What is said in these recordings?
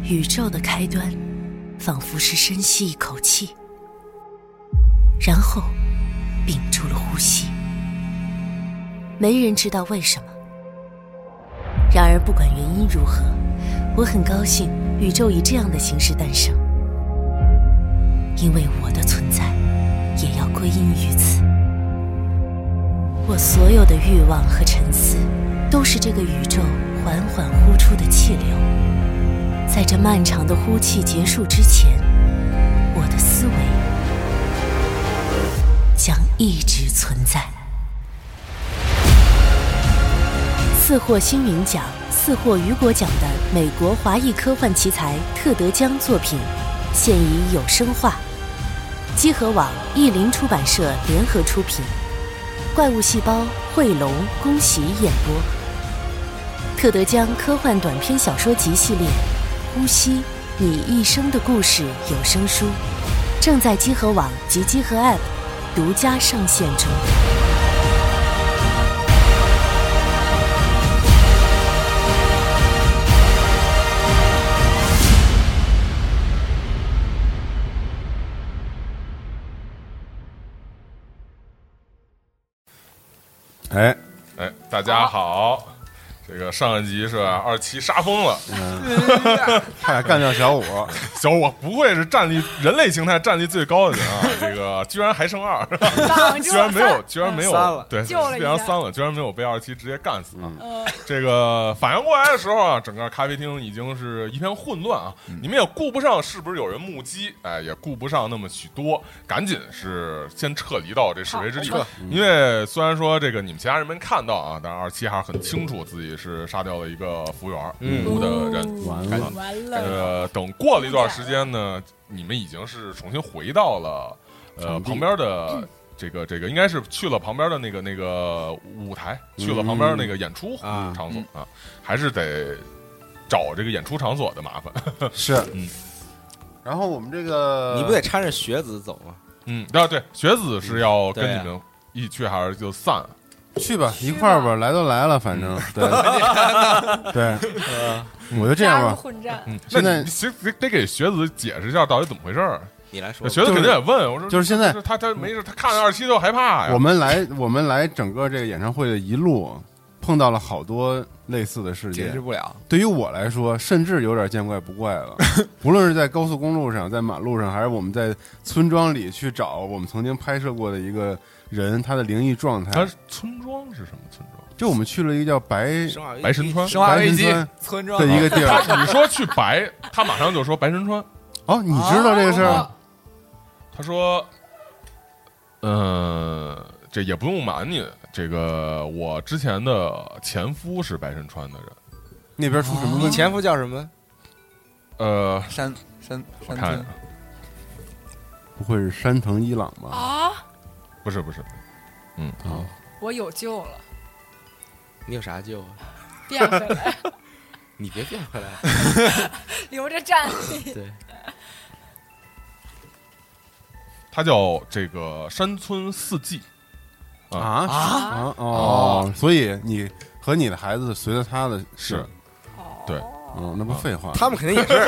宇宙的开端仿佛是深吸一口气，然后屏住了呼吸。没人知道为什么。然而不管原因如何，我很高兴宇宙以这样的形式诞生，因为我的存在也要归因于此。我所有的欲望和沉思都是这个宇宙缓缓呼出的气流，在这漫长的呼气结束之前，我的思维将一直存在。4获星云奖、4获雨果奖的美国华裔科幻奇才特德·江作品现已有声化，积禾网、译林出版社联合出品，怪物细胞、汇龙、恭喜演播。特德·江科幻短篇小说集系列《呼吸：你一生的故事》有声书正在积禾网及积禾 App 独家上线中。 大家好，这个上一集是27杀疯了， 差点干掉小五。 小五不愧是人类形态战力最高的人啊！这个居然还剩2，居然没有，对，变成3了，居然没有被27直接干死啊！这个反应过来的时候啊，整个咖啡厅已经是一片混乱啊！你们也顾不上是不是有人目击，也顾不上那么许多，赶紧是先撤离到这示威之地。因为虽然说这个你们其他人没看到啊，但是27还是很清楚自己是杀掉了一个服务员的人。 完了。 等过了一段时间呢，你们已经是重新回到了旁边的这个应该是去了旁边的那个舞台，去了旁边那个演出场所啊，还是得找这个演出场所的麻烦。 是，然后我们这个你不得搀着学子走吗？ 对，学子是要跟你们一起去还是就散？ 去吧，一块儿吧，来都来了，反正对对，我就这样吧。 混战， 现在得给学子解释一下到底怎么回事儿。 你来说， 学子肯定也问我说， 就是现在他没事，他看着27都害怕呀。 我们来整个这个演唱会的一路，碰到了好多类似的事件， 解释不了。 对于我来说，甚至有点见怪不怪了。无论是在高速公路上，在马路上，还是我们在村庄里去找我们曾经拍摄过的一个人，他的灵异状态。 村庄是什么村庄？ 就我们去了一个叫白神川生化危机村庄的一个地儿。 你说去白，他马上就说白神川。 哦，你知道这个事儿？ 他说，这也不用瞒你，这个我之前的前夫是白神川的人。 那边出什么问题？ 你前夫叫什么？ 山我看不会是山藤一朗吧？ 啊， 不是， 我有救了， 你有啥救啊？ 变回来， 你别变回来， 留着战力。 对， 他叫这个山村四季所以你和你的孩子随着他的是，对。 那不废话， 他们肯定也是，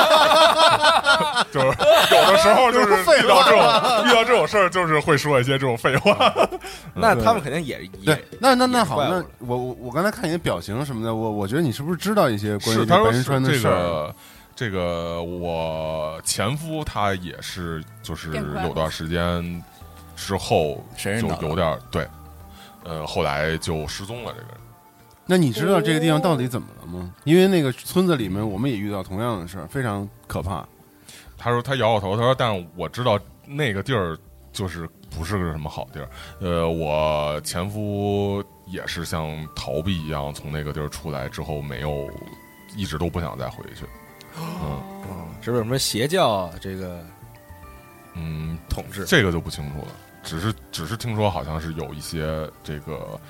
就是有的时候就是遇到这种事儿，就是会说一些这种废话。 那他们肯定也对。那好，那我刚才看你的表情什么的，我觉得你是不是知道一些关于白神川的事儿？ 这个我前夫他也是，就是有段时间之后就有点对，后来就失踪了这个人。 那你知道这个地方到底怎么了吗？因为那个村子里面，我们也遇到同样的事儿，非常可怕。 他说他摇摇头，他说但是我知道那个地儿就是不是个什么好地儿。我前夫也是像逃避一样从那个地儿出来之后，没有一直都不想再回去。 是不是有什么邪教这个统治？ 这个就不清楚了，只是听说好像是有一些这个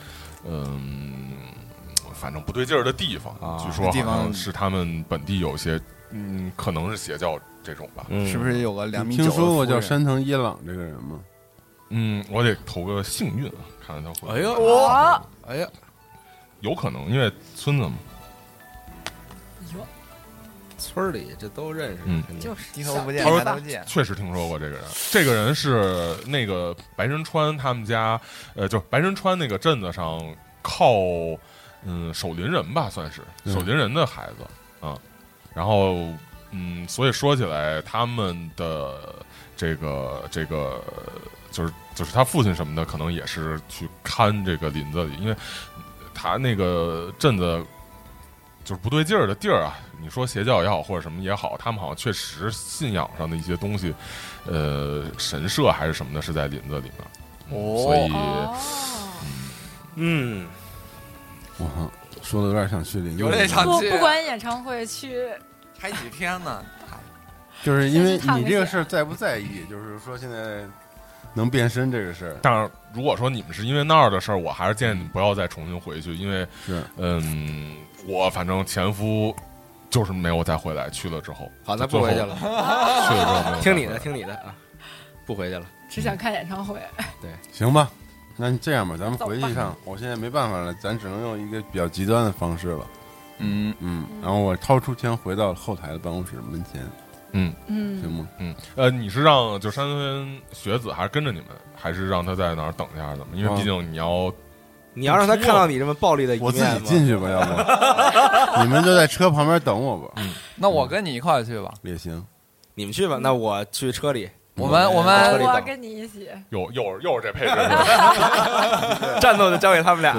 反正不对劲儿的地方据说好像是他们本地有些可能是邪教这种吧。 是不是有个2.9米？ 听说过叫山藤一朗这个人吗？ 我得投个幸运看看他会。 哎呀， 有可能，因为村子嘛。 村里这都认识， 就是低头不见抬头见。 确实听说过这个人，这个人是那个白神川他们家，就是白神川那个镇子上靠守林人吧，算是守林人的孩子啊。然后所以说起来，他们的这个就是他父亲什么的，可能也是去看这个林子里，因为他那个镇子就是不对劲儿的地儿啊。你说邪教也好，或者什么也好，他们好像确实信仰上的一些东西，神社还是什么的，是在林子里面。所以， 我说的有点想去林子， 有点想去。 不管演唱会去， 还几天呢？ 就是因为你这个事儿在不在意？就是说现在能变身这个事儿。 当然，如果说你们是因为那儿的事儿，我还是建议你不要再重新回去，因为是我反正前夫就是没有再回来，去了之后， 好，那不回去了。 去了之后听你的啊，不回去了， 只想看演唱会。 对， 行吧，那这样吧，咱们回去一趟。我现在没办法了，咱只能用一个比较极端的方式了。然后我掏出枪回到后台的办公室门前。行吗？ 你是让就山村学子还是跟着你们，还是让他在哪儿等一下怎么？因为毕竟你要让他看到你这么暴力的一面， 我自己进去吧，要不你们就在车旁边等我吧。 那我跟你一块去吧， 也行。 你们去吧，那我去车里。 我跟你一起。 又是这配置， 战斗就交给他们俩。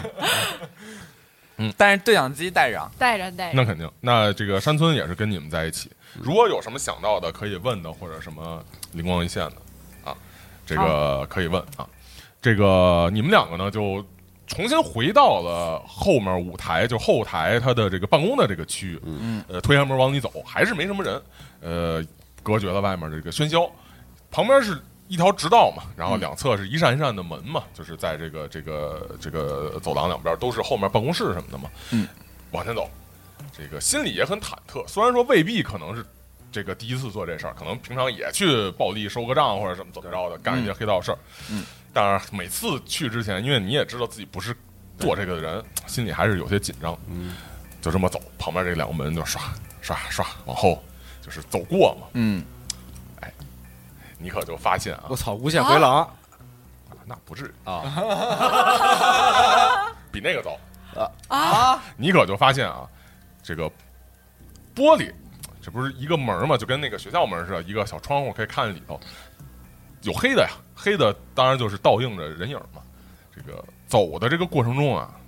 对。但是对讲机带着， 那肯定。那这个山村也是跟你们在一起。如果有什么想到的可以问的，或者什么灵光一现的啊，这个可以问啊。这个你们两个呢，就重新回到了后面舞台，就后台他的这个办公的这个区域。推开门往里走，还是没什么人。隔绝了外面这个喧嚣，旁边是一条直道嘛，然后两侧是一扇一扇的门嘛，就是在这个走廊两边都是后面办公室什么的嘛。往前走，这个心里也很忐忑。虽然说未必可能是这个第一次做这事儿，可能平常也去暴力收个账或者什么怎么着的，干一些黑道事儿。但是每次去之前，因为你也知道自己不是做这个的人，心里还是有些紧张。就这么走，旁边这两个门就刷刷刷往后，就是走过嘛。你可就发现啊， 我操，无限回廊， 那不至于啊， 比那个早你可就发现啊，这个玻璃，这不是一个门嘛，就跟那个学校门似的，一个小窗户可以看见里头有黑的呀，黑的当然就是倒映着人影嘛。这个走的这个过程中啊，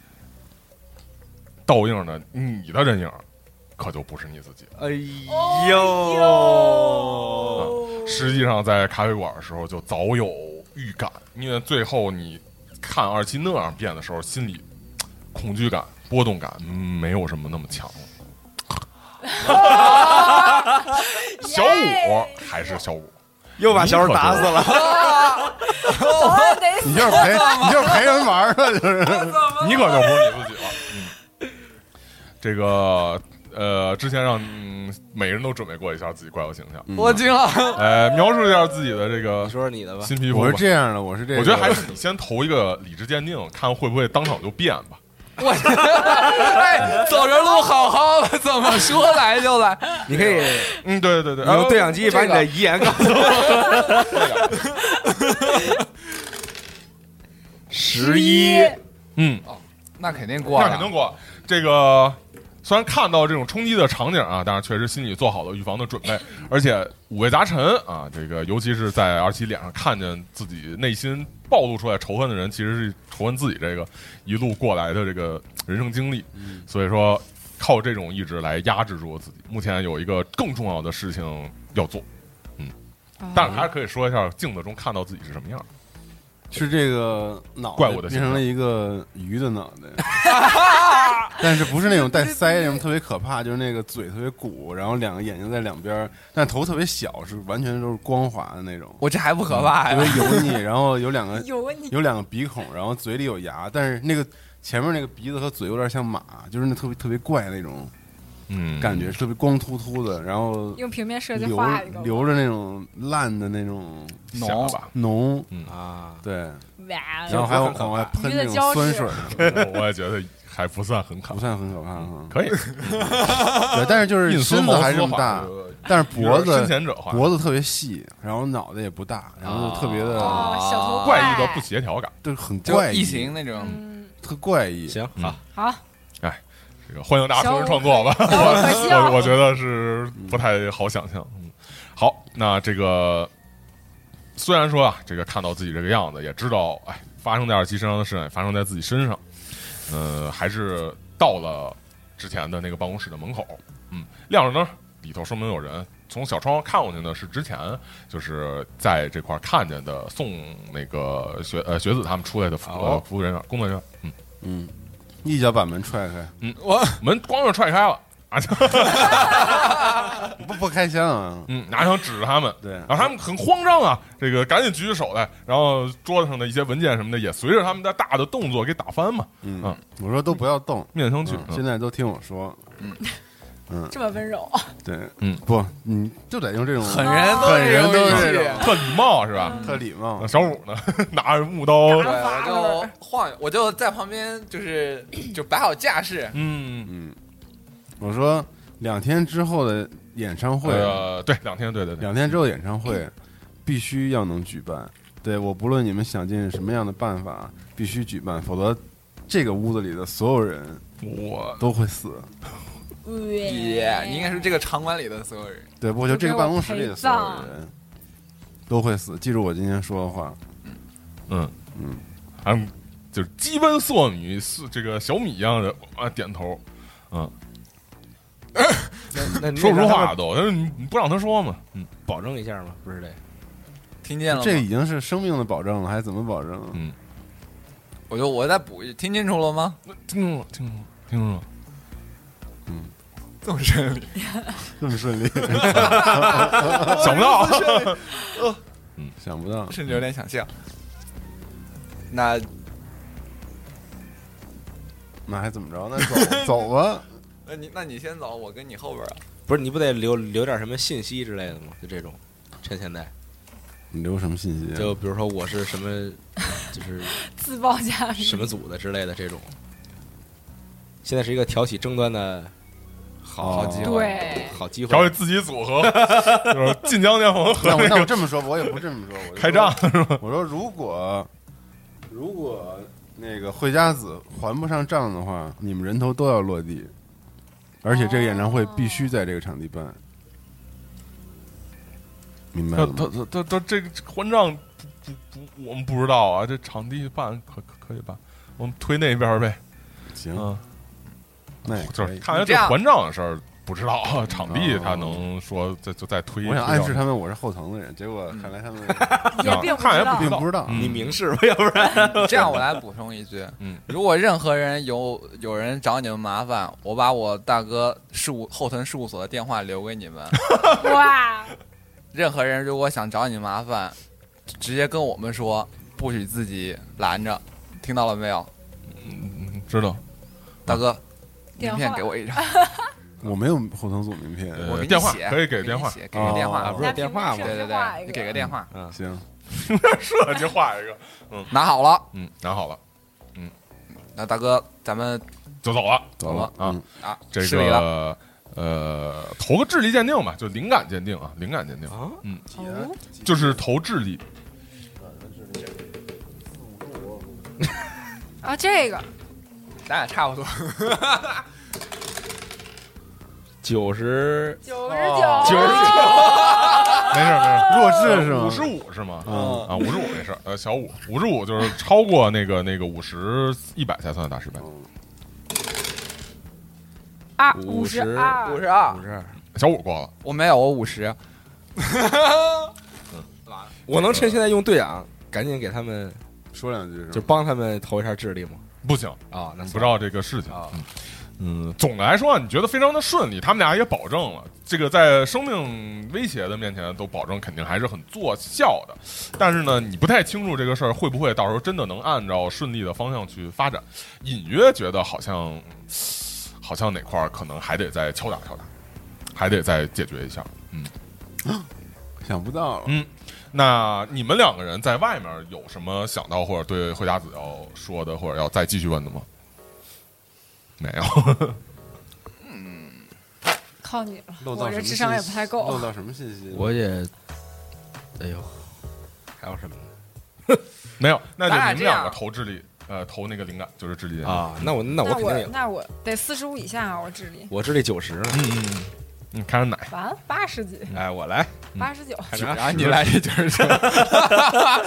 倒映着你的人影，可就不是你自己了。 哎呦！ 实际上在咖啡馆的时候就早有预感，因为最后你看27那样变的时候，心里恐惧感、波动感没有什么那么强了。小五还是小五， 又把小五打死了。 你就是陪人玩的，就是你可就不是你自己了。这个之前让每人都准备过一下自己怪物形象， 我惊了。 描述一下自己的这个， 你说说你的吧。 新皮肤。 我是这样的，我是这个。 我觉得还是你先投一个理智鉴定，看会不会当场就变吧。 走着路好好的，怎么说来就来？ 你可以， 对， 用对讲机把你的遗言告诉我。11， 那肯定过了， 那肯定过。这个虽然看到这种冲击的场景啊，但是确实心里做好了预防的准备，而且五味杂陈啊。这个尤其是在27脸上看见自己内心暴露出来仇恨的人，其实是仇恨自己这个一路过来的这个人生经历。所以说靠这种意志来压制住自己。目前有一个更重要的事情要做，但是还是可以说一下镜子中看到自己是什么样。 是这个脑怪物的变成了一个鱼的脑袋，但是不是那种带腮那种特别可怕，就是那个嘴特别鼓，然后两个眼睛在两边，但头特别小，是完全都是光滑的那种。 我这还不可怕呀， 特别油腻，然后有两个鼻孔，然后嘴里有牙，但是那个前面那个鼻子和嘴有点像马，就是那特别怪那种。感觉特别光秃秃的，然后用平面设计画一个留着那种烂的那种脓啊，对，然后还有往外喷那种酸水。 我也觉得还不算很可怕可以。对，但是就是身子还是这么大，但是脖子特别细，然后脑袋也不大，然后就特别的小头怪异的不协调感， 对，很怪异， 异形那种， 特怪异。 行， 好， 哎，这个欢迎大家重新创作吧，我觉得是不太好想象。好，那这个虽然说啊，这个看到自己这个样子，也知道哎，发生在2期身上的事情发生在自己身上，还是到了之前的那个办公室的门口，亮着灯，里头说明有人。从小窗看过去呢，是之前就是在这块看见的送那个学子他们出来的服务人员、工作人员， 一脚把门踹开， 我门光就踹开了。 不开枪啊， 拿枪指着他们， 对， 然后他们很慌张啊，这个赶紧举起手来，然后桌子上的一些文件什么的也随着他们的大的动作给打翻嘛， 我说都不要动， 面相觑， 现在都听我说， 这么温柔， 对，不，你就得用这种狠人都是这种特礼貌是吧？ 特礼貌。 小五呢，拿着木刀， 我就在旁边，就摆好架势， 我说2天之后的演唱会， 对，2天，对 ，2天之后的演唱会必须要能举办。对，我不论你们想尽什么样的办法，必须举办，否则这个屋子里的所有人我都会死。 你应该是这个场馆里的所有人， 对，不就这个办公室里的所有人都会死。记住我今天说的话。 就是鸡奔硕女，这个小米一样的点头， 那说不出话都，你不让他说嘛？ 保证一下嘛，不是得听见了吗？ 这已经是生命的保证了，还怎么保证？ 我再补，听清楚了吗？ 听清楚了。 这么顺利， 这么顺利， 想不到， 想不到， 甚至有点想笑。那还怎么着？那走吧。 那你先走，我跟你后边啊。 不是，你不得留点什么信息之类的吗？就这种，趁现在。 你留什么信息？ 就比如说我是什么，就是自报家什么组的之类的这种。现在是一个挑起争端的好机会， 对， 好机会。 挑起自己组合，就是晋江联盟和那我这么说，我也不这么说，我开仗是吧？ 我说如果那个惠家子还不上账的话，你们人头都要落地，而且这个演唱会必须在这个场地办，明白了吗？ 他这个还账不，我们不知道啊。这场地办可以办，我们推那边呗。 行，那就是看来这还账的事儿不知道，场地他能说再推。 我想暗示他们我是后藤的人，结果看来他们也并不知道。 你明示吧，要不然这样我来补充一句，如果任何人有人找你们麻烦，我把我大哥后藤事务所的电话留给你们。 哇！ 任何人如果想找你麻烦，直接跟我们说，不许自己拦着，听到了没有？ 知道。 大哥，名片给我一张。 我没有后藤组名片， 我给电话可以给电话， 给个电话， 不是电话吗？ 对，你给个电话。 行， 设计画一个， 拿好了， 拿好了， 那大哥，咱们就走了啊！ 这个投个智力鉴定吧，就灵感鉴定啊，灵感鉴定啊，就是投智力啊，这个咱俩差不多。 99， 没事， 弱智是吗 ？55是吗？55没事。小55就是超过那个50、100才算大失败。 52， 小5过了。 我没有，我50。 我能趁现在用队长赶紧给他们说两句， 就帮他们投一下智力吗？ 不行啊，那不知道这个事情。总的来说，你觉得非常的顺利，他们俩也保证了这个在生命威胁的面前都保证肯定还是很奏效的。但是呢，你不太清楚这个事儿会不会到时候真的能按照顺利的方向去发展，隐约觉得好像哪块可能还得再敲打，还得再解决一下。 想不到了。 那你们两个人在外面有什么想到或者对惠家子要说的，或者要再继续问的吗？ 没有。 靠你了，我这智商也不太够。 漏到什么信息？ 我也，哎呦，还有什么呢？ 没有，那就你们两个投智力，投那个灵感就是智力啊。那我肯定有。 那我得45以下啊，我智力。 我智力90呢。 你看着哪？ 完了80几。 哎，我来 89。 然后你来这 99。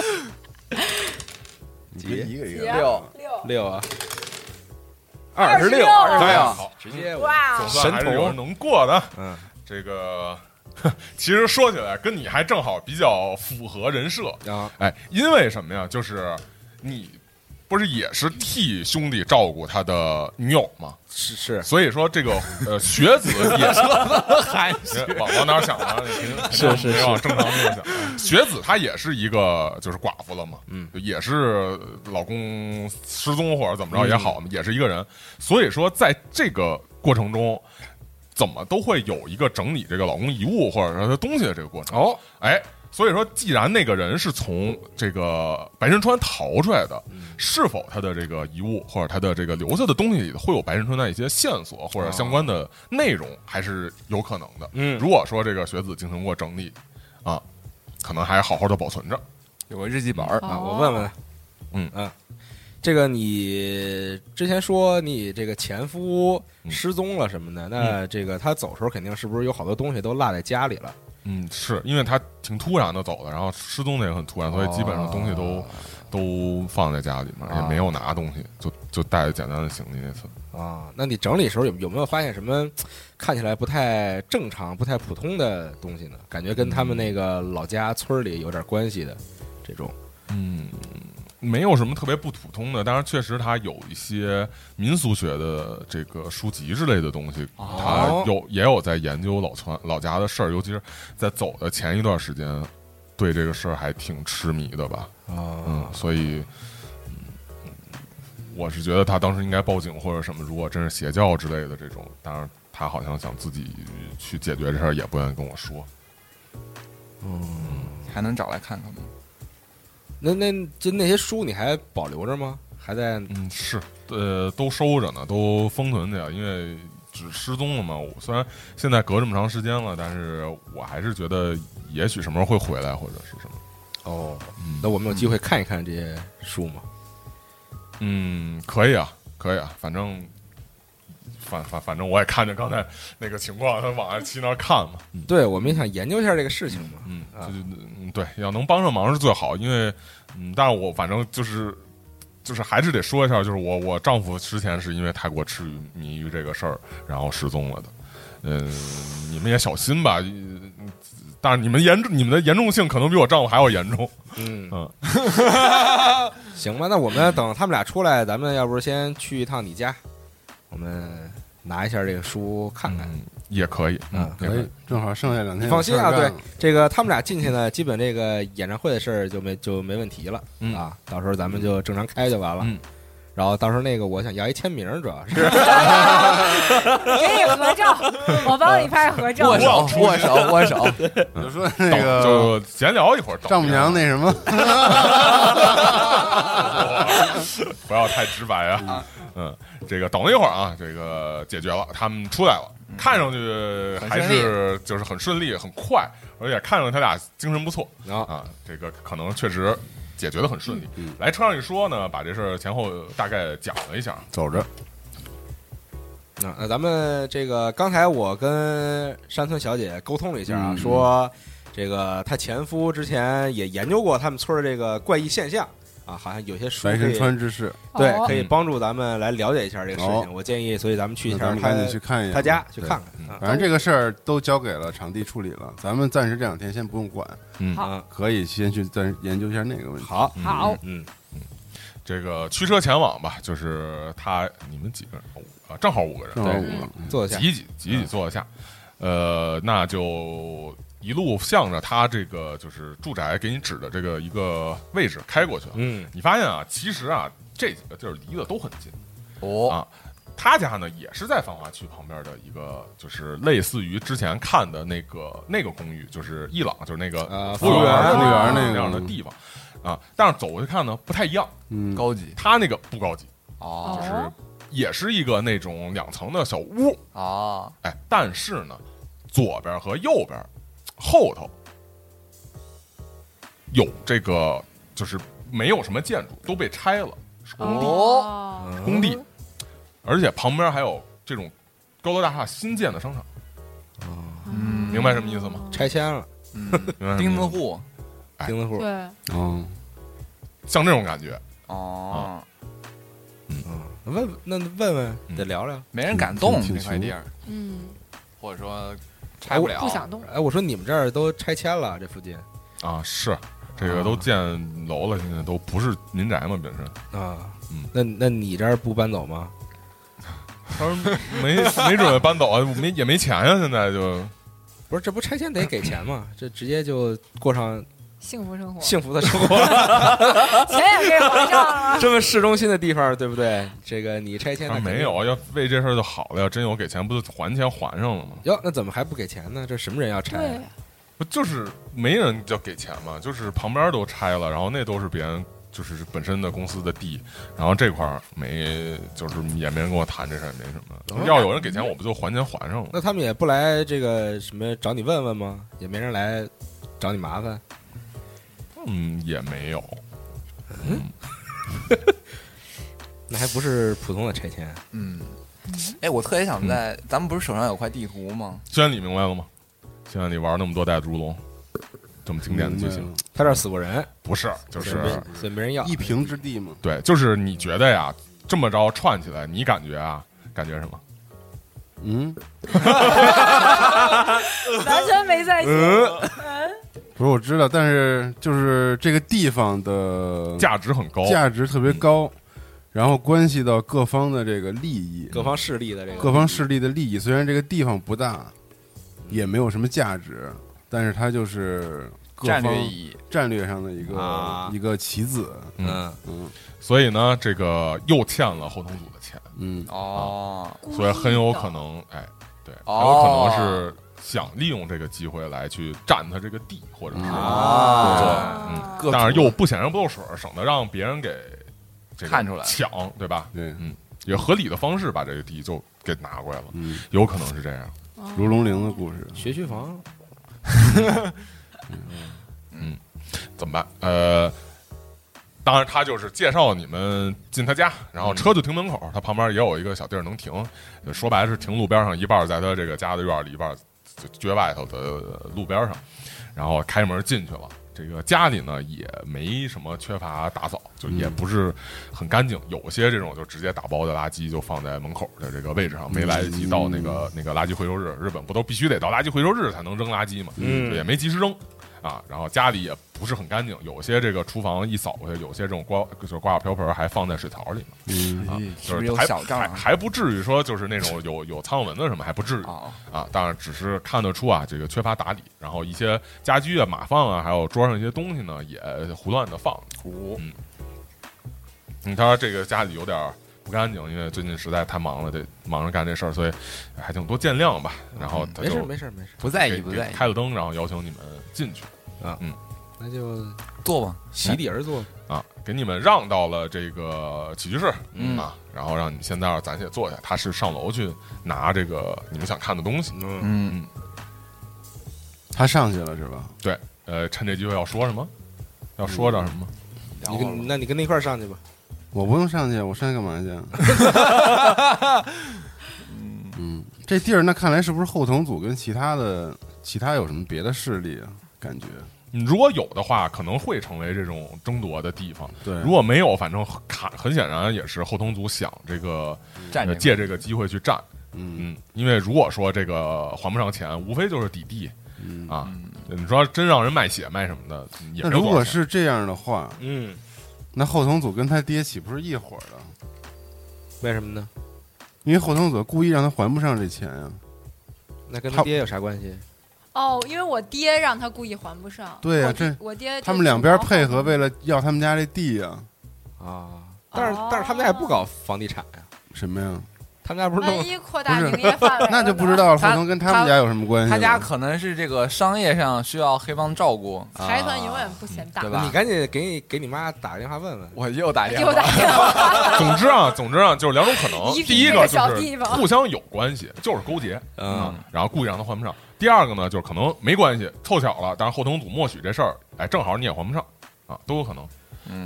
几一个 6 啊。 26， 对啊， 直接哇，总算还是有人能过的。这个其实说起来跟你还正好比较符合人设啊。哎，因为什么呀？就是你不是也是替兄弟照顾他的女友吗？ 是， 所以说这个学子也是还往哪想啊？ 是往正常那个想。学子她也是一个就是寡妇了嘛，也是老公失踪或者怎么着也好，也是一个人。所以说在这个过程中，怎么都会有一个整理这个老公遗物或者说他东西的这个过程。哦，哎。所以说，既然那个人是从这个白神川逃出来的，是否他的这个遗物或者他的这个留下的东西里会有白神川的一些线索或者相关的内容，还是有可能的。如果说这个学子进行过整理，啊，可能还好好的保存着， 有个日记本啊。我问问，这个你之前说你这个前夫失踪了什么的，那这个他走时候肯定是不是有好多东西都落在家里了？ 是因为他挺突然的走的，然后失踪的也很突然，所以基本上东西都放在家里面，也没有拿东西，就带着简单的行李那次啊。那你整理的时候有没有发现什么看起来不太正常、不太普通的东西呢？感觉跟他们那个老家村里有点关系的这种。 没有什么特别不普通的，当然确实他有一些民俗学的这个书籍之类的东西，他也有在研究老家的事儿，尤其是在走的前一段时间，对这个事儿还挺痴迷的吧。所以我是觉得他当时应该报警或者什么，如果真是邪教之类的这种，当然他好像想自己去解决这事儿，也不愿意跟我说。 还能找来看看吗？ 那些书你还保留着吗？还在？ 是，都收着呢，都封存去了，因为只失踪了嘛。虽然现在隔这么长时间了，但是我还是觉得也许什么时候会回来，或者是什么。 那我们有机会看一看这些书吗？ 可以啊，反正我也看见刚才那个情况，他往下去那儿看嘛。 对，我们也想研究一下这个事情嘛。 对，要能帮上忙是最好，因为但是我反正就是还是得说一下，就是我丈夫之前是因为太过痴迷于这个事儿，然后失踪了的。你们也小心吧。但是你们的严重性可能比我丈夫还要严重。 行吧，那我们等他们俩出来，咱们要不先去一趟你家，我们拿一下这个书看看。 也可以， 可以，正好剩下2天。 放心啊，对，这个他们俩进去呢，基本这个演唱会的事儿就没问题了啊。到时候咱们就正常开就完了。然后到时候那个我想要一签名，主要是给你合照，我帮你拍合照， 握手。 就说那个就闲聊一会儿， 丈母娘那什么， 不要太直白啊。这个等了一会儿啊，这个解决了，他们出来了，看上去还是就是很顺利、很快，而且看上去他俩精神不错啊。这个可能确实解决的很顺利。来车上一说呢，把这事儿前后大概讲了一下， 走着。 那咱们这个刚才我跟山村小姐沟通了一下啊，说这个她前夫之前也研究过他们村的这个怪异现象。好像有些书白神川之事， 对，可以帮助咱们来了解一下这个事情。我建议，所以咱们去一下赶紧去看一下他家，去看看。 反正这个事儿都交给了场地处理了，咱们暂时这2天先不用管。可以先去再研究一下那个问题。 好， 这个驱车前往吧，就是你们几个人正好5个人， 正好5个， 坐得下， 挤一挤坐得下。那就一路向着他这个就是住宅给你指的这个一个位置开过去了。你发现啊，其实啊这几个地儿离得都很近。他家呢也是在繁华区旁边的一个，就是类似于之前看的那个公寓，就是伊朗，就是那个服务员那样的地方啊。但是走过去看呢，不太一样， 高级。 他那个不高级，就是也是一个那种2层的小屋啊， 哎，但是呢，左边和右边后头有这个就是没有什么建筑，都被拆了，是工地，工地，而且旁边还有这种高楼大厦新建的商场。明白什么意思吗？ 拆迁了， 钉子户， 钉子户， 对， 像这种感觉。 问问得聊聊， 没人敢动这块地儿，或者说拆不了， 不想动。 哎，我说你们这儿都拆迁了，这附近啊，是这个都建楼了，现在都不是民宅嘛，本身啊，那你这儿不搬走吗？ 他说没准备搬走啊，也没钱呀，现在就不是，这不拆迁得给钱吗？这直接就过上幸福生活， 幸福的生活， 钱也给还上了。 这么市中心的地方，对不对？这个你拆迁， 没有要为这事儿就好了，要真有给钱，不就还钱还上了吗？ 哟，那怎么还不给钱呢？这什么人要拆？ 不就是没人就给钱嘛？就是旁边都拆了，然后那都是别人。就是本身的公司的地，然后这块儿没，就是也没人跟我谈这事儿，也没什么。要有人给钱，我不就还钱还上了？ 那他们也不来这个什么找你问问吗？也没人来找你麻烦？ 也没有。 那还不是普通的拆迁？ 哎，我特别想在，咱们不是手上有块地图吗？ 现在你明白了吗？现在你玩那么多代猪笼。这么经典的剧情， 他这儿死过人？ 不是，就是所以没人要一平之地嘛。 对，就是你觉得呀，这么着串起来，你感觉啊，感觉什么？ 完全没在心。 不是，我知道，但是就是这个地方的价值很高， 价值特别高，然后关系到各方的这个利益， 各方势力的利益。虽然这个地方不大，也没有什么价值。但是它就是战略意义、 战略上的一个棋子， 所以呢，这个又欠了后藤组的钱，所以很有可能，哎，对，很有可能是想利用这个机会来去占他这个地，或者是但是又不显然不露水，省得让别人给看出来抢，对吧？ 对， 也合理的方式把这个地就给拿过来了，有可能是这样。 如龙陵的故事， 学区房。 怎么办？当然他就是介绍你们进他家，然后车就停门口，他旁边也有一个小地儿能停，说白了是停路边上，一半在他这个家的院里，一半就撅外头的路边上，然后开门进去了。这个家里呢也没什么缺乏打扫，就也不是很干净，有些这种就直接打包的垃圾就放在门口的这个位置上，没来得及到那个垃圾回收日，日本不都必须得到垃圾回收日才能扔垃圾嘛，也没及时扔啊，然后家里也不是很干净，有些这个厨房一扫过去，有些这种刮刮瓢盆还放在水槽里呢，就是还不至于说就是那种有苍蚊子什么还不至于啊，当然只是看得出啊这个缺乏打理，然后一些家居啊码放啊，还有桌上一些东西呢也胡乱的放，他说这个家里有点不干净，因为最近实在太忙了，得忙着干这事儿，所以还请多见谅吧。然后他就没事， 不在意， 开了灯，然后邀请你们进去啊，那就坐吧， 席地而坐啊，给你们让到了这个起居室啊，然后让你们先在那儿暂且坐下。他是上楼去拿这个你们想看的东西， 他上去了是吧？ 对，趁这机会要说什么？要说点什么？ 那你跟他一块儿上去吧。 我不用上去，我上去干嘛去？这地儿那看来是不是后藤组跟其他有什么别的势力啊？感觉如果有的话，可能会成为这种争夺的地方。 对， 如果没有，反正很显然也是后藤组想这个借这个机会去占。因为如果说这个还不上钱，无非就是抵地啊。你说真让人卖血卖什么的，也那如果是这样的话，那后藤组跟他爹岂不是一伙的？ 为什么呢？ 因为后藤组故意让他还不上这钱啊。 那跟他爹有啥关系？ 因为我爹让他故意还不上。 对呀， 我爹他们两边配合，为了要他们家这地呀。 但是他们家也不搞房地产呀。 什么呀？ 他们家不是万一扩大营业范围， 那就不知道了。后藤跟他们家有什么关系？ 他家可能是这个商业上需要黑帮照顾， 财团永远不嫌大， 对吧？ 你赶紧给你妈打个电话问问。 我又打电话。 总之啊，就是两种可能。第一个就是互相有关系，就是勾结，然后故意让他还不上。第二个呢，就是可能没关系，凑巧了，但是后藤组默许这事儿，哎，正好你也还不上啊，都有可能。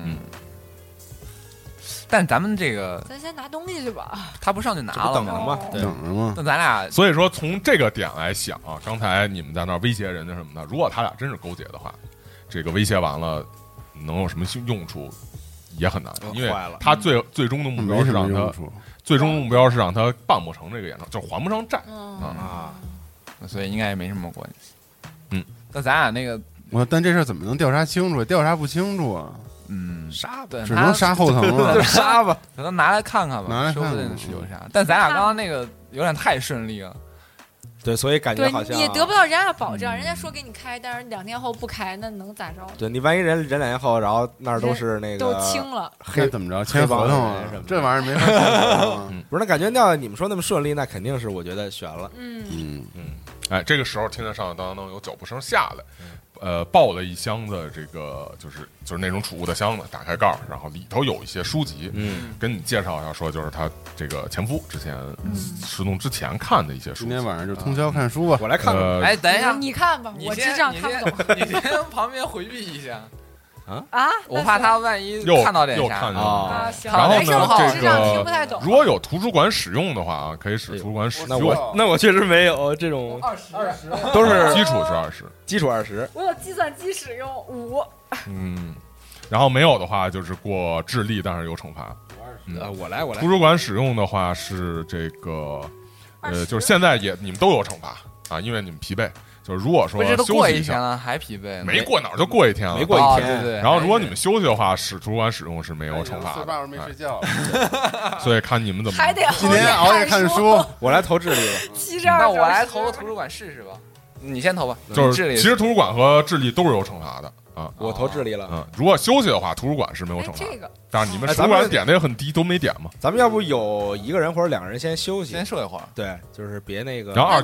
但咱们这个， 咱先拿东西去吧。 他不上去拿了吗？ 等着吗？ 那咱俩， 所以说从这个点来想啊，刚才你们在那威胁人家什么的，如果他俩真是勾结的话，这个威胁完了能有什么用处也很难，因为他最终的目标是让他办不成这个演唱，就是还不上债啊， 所以应该也没什么关系。那咱俩那个， 但这事怎么能调查清楚？调查不清楚啊。 杀对， 只能杀后藤了， 就杀吧， 可能拿来看看吧， 拿来看看说不定是有啥。但咱俩刚刚那个有点太顺利了， 对，所以感觉好像你得不到人家的保证，人家说给你开，但是2天后不开，那能咋着？ 对你万一人2天后，然后那儿都是那个都清了， 黑怎么着签合同啊？这玩意儿没法签。 不是，那感觉要你们说那么顺利，那肯定是我觉得悬了。 哎，这个时候听得上当当有脚步声下来。抱了一箱子这个就是那种储物的箱子，打开盖儿，然后里头有一些书籍，跟你介绍一下，说就是他这个前夫之前失踪之前看的一些书。 今天晚上就通宵看书吧， 我来看看。 哎，等一下， 你看吧，我智障看不懂。 你先旁边回避一下。 啊！ 我怕他万一看到点啥啊。然后呢，这个如果有图书馆使用的话啊，可以使图书馆使用。 那我确实没有这种 20 都是基础是20， 基础20。 我有计算机使用5。 然后没有的话就是过智力，但是有惩罚。 我来。 图书馆使用的话是这个，就是现在你们都有惩罚啊，因为你们疲惫。就是如果说休息过一天了还疲惫， 没过哪儿就过一天了， 没过一天。 对。 然后如果你们休息的话，图书馆使用是没有惩罚的。 爸爸没睡觉， 所以看你们怎么。 还得今天熬夜看书， 我来投智力吧。 那我来投个图书馆试试吧。你先投吧。 就是其实图书馆和智力都是有惩罚的啊。 我投智力了。 如果休息的话，图书馆是没有惩罚的。但是你们图书馆点的也很低，都没点嘛。 咱们要不有1个人或者2个人先休息， 先睡一会儿。 对，就是别那个。 然后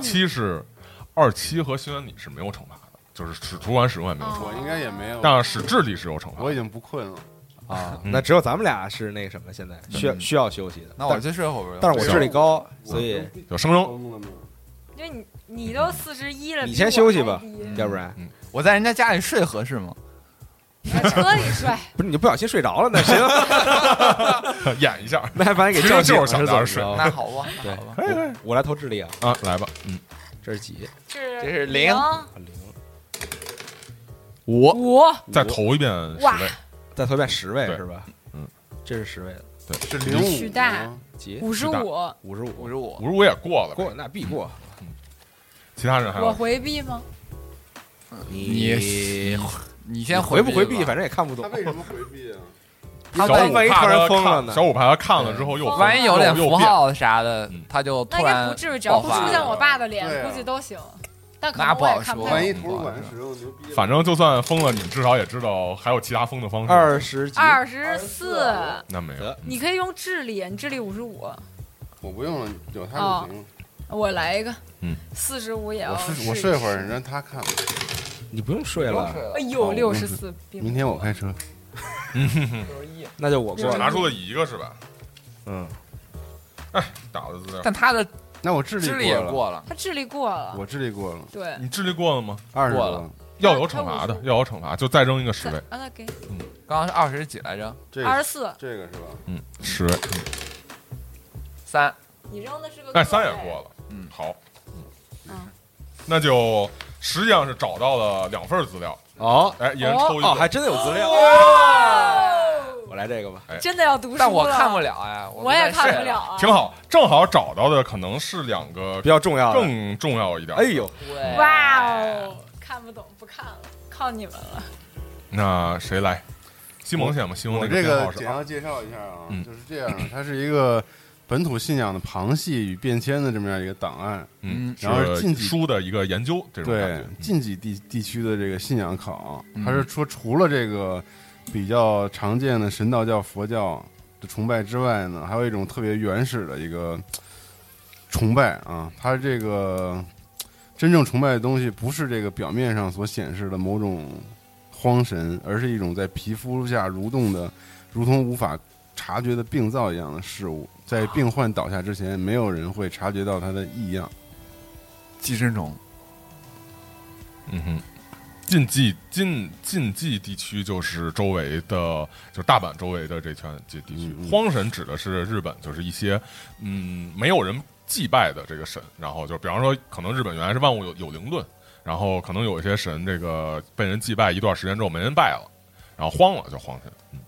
27和新原理是没有惩罚的，就是使图书馆使用也没有惩罚， 我应该也没有。 但是使智力是有惩罚。 我已经不困了啊，那只有咱们俩是那什么，现在需要休息的。 那我先睡会儿。 但是我智力高，所以有生扔。 因为你都41了， 你先休息吧，要不然我在人家家里睡合适吗？ 在车里睡。 不是你不小心睡着了，那行。 演一下， 那还把你给叫醒， 就是想在这睡。 那好吧， 对，我来投智力啊， 来吧， 这是几？ 这是0。 5，再投一遍10位， 再投一遍10位是吧？这是10位的， 对， 是05。 许大几 55 也过了， 那必过。 其他人还有我回避吗？ 你先回不回避，反正也看不懂。 他为什么回避啊？ 他万一突然疯了呢？ 小五怕他看了之后又万一有点符号啥的，他就突然不至于，只要不出现我爸的脸，估计都行。但可能不好说， 万一图书馆使用牛逼。 反正就算疯了，你们至少也知道还有其他疯的方式。 24， 那没有。 你可以用智力，你智力55。 我不用了，有他就行。 我来一个，45也要。 我睡会儿，让他看。 你不用睡了。 哎呦，64。 明天我开车。 那就我过了。 拿出了1个是吧？哎，打了资料。 但他的那我智力也过了。 他智力过了。 我智力过了。 对。 你智力过了吗 ？20 过了。 要有惩罚的，要有惩罚，就再扔一个10位。 那给。 刚刚是20几来着 ？24。 这个是吧 ？10位。 3。 你扔的是个。 哎，3也过了。好。那就实际上是找到了2份资料。哎，一人抽一个。 还真的有资料。我来这个吧。 真的要读书了。 但我看不了呀， 我也看不了啊。 挺好，正好找到的可能是2个比较重要的， 更重要一点。 哎呦， 哇哦，看不懂不看了，靠你们了。 那谁来？西蒙先吧，西蒙我这个简要介绍一下啊，就是这样的，它是一个本土信仰的旁系与变迁的这么样一个档案，然后近几书的一个研究，这种感觉近几地区的这个信仰考，它是说除了这个比较常见的神道教、佛教的崇拜之外呢，还有一种特别原始的一个崇拜啊，他这个真正崇拜的东西不是这个表面上所显示的某种荒神，而是一种在皮肤下蠕动的，如同无法察觉的病灶一样的事物。在病患倒下之前，没有人会察觉到它的异样。 寄生虫。 禁忌地区就是周围的，就是大阪周围的这圈地区。荒神指的是日本，就是一些没有人祭拜的这个神，然后就比方说，可能日本原来是万物有灵论，然后可能有一些神这个被人祭拜一段时间之后没人拜了，然后荒了叫荒神。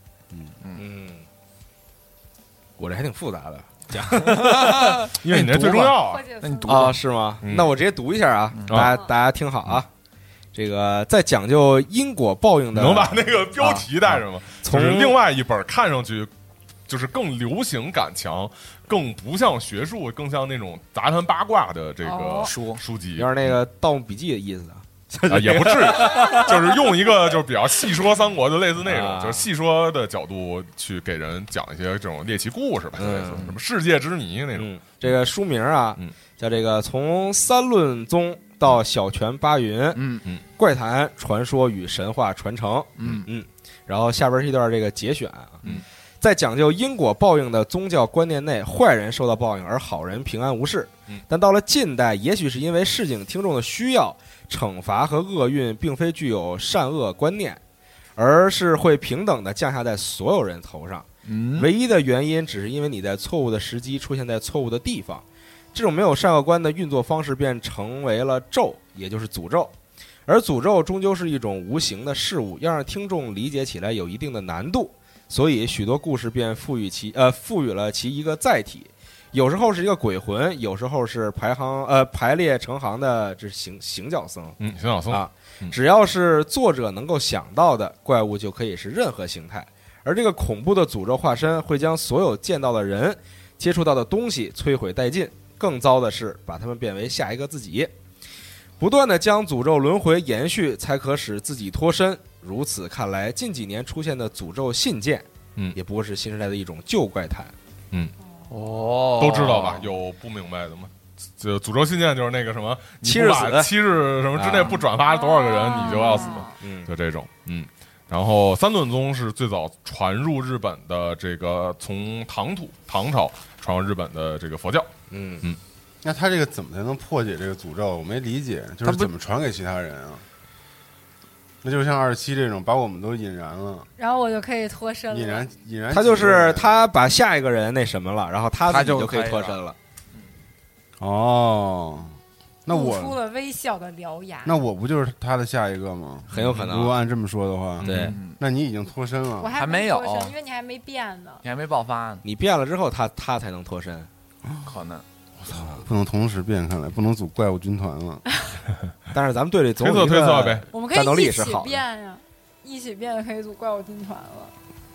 我这还挺复杂的， 因为你这最重要啊。 那你读啊？是吗？那我直接读一下啊，大家听好啊。这个在讲究因果报应的， 能把那个标题带上吗？从另外一本看上去就是更流行感强，更不像学术，更像那种杂谈八卦的这个书籍， 有点那个《盗墓笔记》的意思啊，也不至于，就是用一个就是比较细说三国，就类似那种，就是细说的角度去给人讲一些这种猎奇故事吧，类似什么世界之谜那种。 这个书名啊，叫这个从三论宗到小泉八云，怪谈传说与神话传承，然后下边是一段这个节选啊，在讲究因果报应的宗教观念内，坏人受到报应，而好人平安无事。但到了近代，也许是因为市井听众的需要，惩罚和厄运并非具有善恶观念，而是会平等的降下在所有人头上。唯一的原因只是因为你在错误的时机出现在错误的地方。这种没有善恶观的运作方式便成为了咒，也就是诅咒。而诅咒终究是一种无形的事物，要让听众理解起来有一定的难度，所以许多故事便赋予了其一个载体。有时候是一个鬼魂，有时候是排列成行的这行脚僧， 行脚僧啊， 只要是作者能够想到的怪物，就可以是任何形态。而这个恐怖的诅咒化身会将所有见到的人、接触到的东西摧毁殆尽，更糟的是把他们变为下一个自己，不断的将诅咒轮回延续，才可使自己脱身。如此看来，近几年出现的诅咒信件，也不过是新时代的一种旧怪谈。 都知道吧？有不明白的吗？就诅咒信件就是那个什么 7日死 ，7日什么之内不转发多少个人，你就要死，就这种，然后三论宗是最早传入日本的这个从唐朝传入日本的这个佛教。 那他这个怎么才能破解这个诅咒？我没理解，就是怎么传给其他人啊？那就像27这种，把我们都引燃了， 然后我就可以脱身了。 引燃， 他就是他把下一个人那什么了，然后他自己就可以脱身了。 哦，那我露出了微笑的獠牙。 那我不就是他的下一个吗？ 很有可能。 如果按这么说的话， 对， 那你已经脱身了。 我还没有， 因为你还没变呢， 你还没爆发呢。 你变了之后，他才能脱身， 可能。 我操，不能同时变，看来不能组怪物军团了。 但是咱们队里总有推测呗， 我们可以一起变呀，一起变可以组怪物军团了。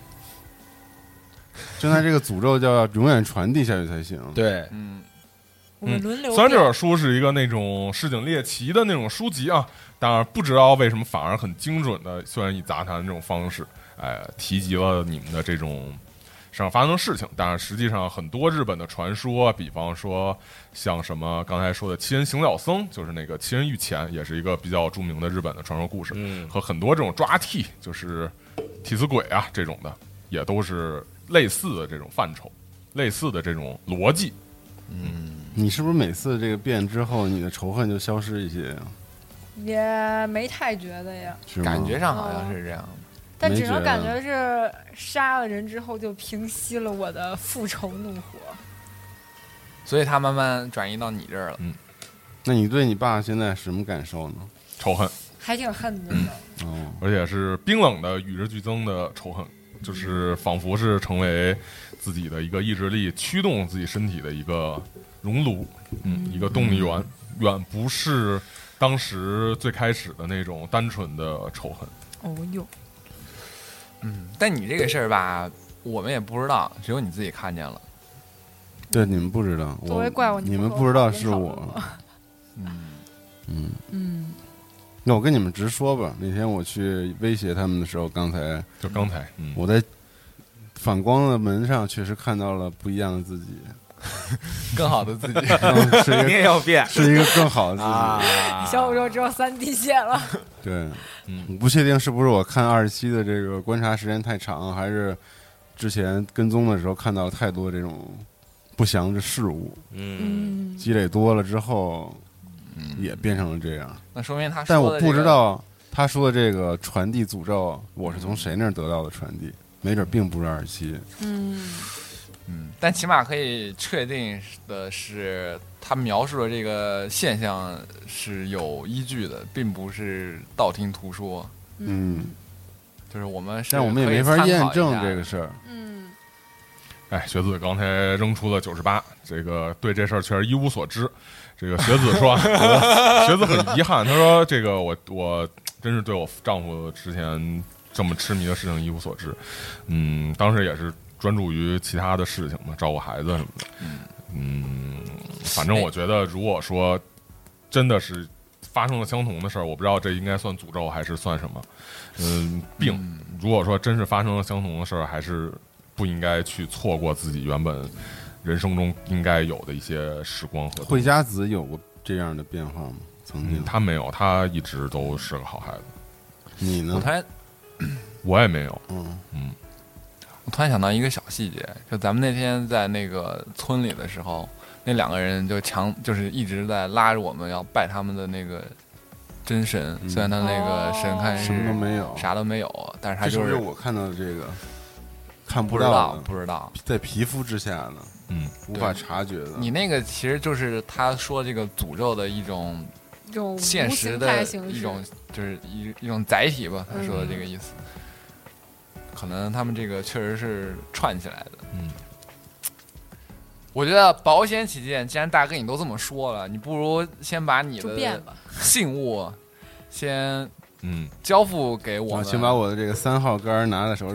现在这个诅咒就要永远传递下去才行。 对， 我们轮流。 虽然这本书是一个那种市井猎奇的那种书籍啊，当然不知道为什么反而很精准的，虽然以杂谈这种方式，提及了你们的这种上发生的事情，但是实际上很多日本的传说，比方说像什么刚才说的七人行脚僧，就是那个七人御前，也是一个比较著名的日本的传说故事，和很多这种抓替，就是替死鬼啊这种的，也都是类似的这种范畴，类似的这种逻辑。 你是不是每次这个变之后，你的仇恨就消失一些呀？ 也没太觉得呀， 感觉上好像是这样。 但只能感觉是杀了人之后就平息了我的复仇怒火， 所以他慢慢转移到你这儿了。 那你对你爸现在什么感受呢？ 仇恨， 还挺恨的。 而且是冰冷的与日俱增的仇恨，就是仿佛是成为自己的一个意志力，驱动自己身体的一个熔炉，一个动力源，远不是当时最开始的那种单纯的仇恨。 哦哟。 但你这个事儿吧，我们也不知道，只有你自己看见了。 对，你们不知道， 作为怪物， 你们不知道是我。那我跟你们直说吧，那天我去威胁他们的时候，刚才， 我在反光的门上确实看到了不一样的自己。 更好的自己， 你也要变， 是一个更好的自己。 小宇宙只有3滴血了。 对，我不确定是不是我看27的这个观察时间太长，还是之前跟踪的时候看到了太多这种不祥之事物，积累多了之后，也变成了这样。 那说明他说的但我不知道他说的这个传递诅咒，我是从谁那儿得到的传递，没准并不是27。 但起码可以确定的是，他描述的这个现象是有依据的，并不是道听途说。就是我们是， 但我们也没法验证这个事儿。 哎，学子刚才扔出了98，这个对这事儿确实一无所知。这个学子说，学子很遗憾，他说这个我真是对我丈夫之前这么痴迷的事情一无所知。当时也是专注于其他的事情嘛，照顾孩子什么的。反正我觉得，如果说真的是发生了相同的事儿，我不知道这应该算诅咒还是算什么。病。如果说真是发生了相同的事儿，还是不应该去错过自己原本人生中应该有的一些时光和。 惠家子有过这样的变化吗？曾经他没有，他一直都是个好孩子。 你呢？ 我也没有。 我突然想到一个小细节，就咱们那天在那个村里的时候，那2个人就是一直在拉着我们要拜他们的那个真神，虽然他那个神看是什么都没有， 啥都没有，但是他就是我看到的这个看不到， 不知道在皮肤之下呢，无法察觉的。 你那个其实就是他说这个诅咒的一种现实的一种，就是一种载体吧。他说的这个意思，可能他们这个确实是串起来的。我觉得保险起见，既然大哥你都这么说了，你不如先把你的信物先交付给我们。 先把我的这个3号杆拿在手里，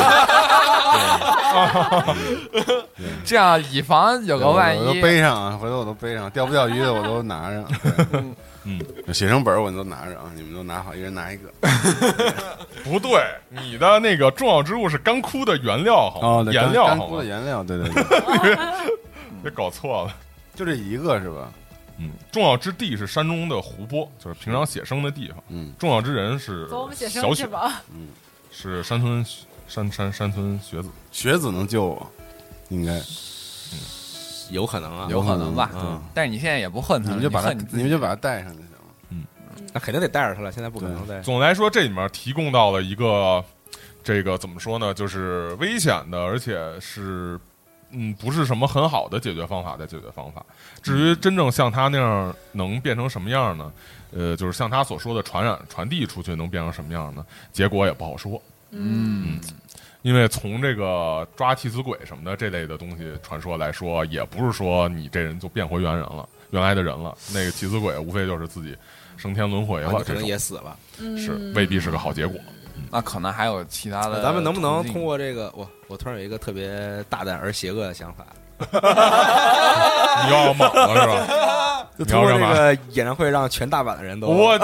这样以防有个万一。 我都背上啊，回头我都背上，钓不钓鱼的我都拿上。写成本我都拿着啊，你们都拿好，一人拿一个。 不对，你的那个重要之物是干枯的原料，好吗？颜料， 干枯的颜料，对。 别搞错了， 就这一个是吧？ 重要之地是山中的湖泊，就是平常写生的地方。重要之人是小雪，是山村学子。 学子能救我，应该， 有可能啊， 有可能吧。但是你现在也不恨他， 你们就把他带上就行了。 那肯定得带着他了，现在不可能带。 总的来说，这里面提供到了一个这个怎么说呢，就是危险的，而且是。不是什么很好的解决方法的解决方法。至于真正像他那样能变成什么样呢？就是像他所说的传递出去能变成什么样呢？结果也不好说。因为从这个抓替死鬼什么的这类的东西传说来说，也不是说你这人就变回原来的人了。那个替死鬼无非就是自己升天轮回了， 可能也死了， 是未必是个好结果。 那可能还有其他的。 咱们能不能通过这个？我突然有一个特别大胆而邪恶的想法。 你要猛了是吧？ 就通过这个演唱会让全大阪的人都我